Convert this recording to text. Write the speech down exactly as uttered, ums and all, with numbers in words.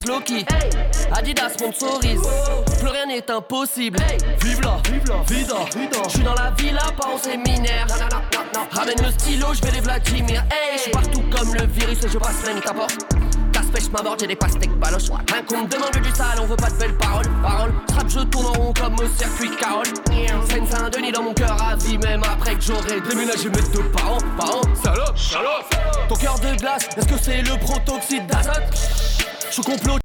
Loki, Adidas sponsorise, plus rien n'est impossible. Vive la, vive la, vida, vida. J'suis dans la villa, pas en séminaire. Non, non, non, non. Ramène le stylo, j'vais les Vladimir. Hey, j'suis partout comme le virus et je passe même ta porte. Casse-pêche m'aborde, j'ai des pastèques baloches. Un qu'on me demande du sale, on veut pas de belles paroles. Paroles, strap, je tourne en rond comme au circuit Carole. Seine-Saint-Denis dans mon cœur à vie, même après que j'aurais déménagé mes deux parents. Parents, salope, salope. Ton cœur de glace, est-ce que c'est le protoxyde d'azote? Je complot